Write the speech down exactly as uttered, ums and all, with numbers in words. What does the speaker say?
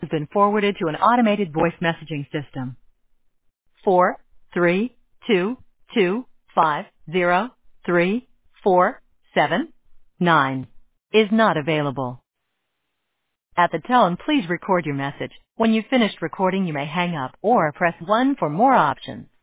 been forwarded to an automated voice messaging system. Four three two two five zero three four seven nine is not available. At the tone, please record your message. When you've finished recording, you may hang up or press one for more options.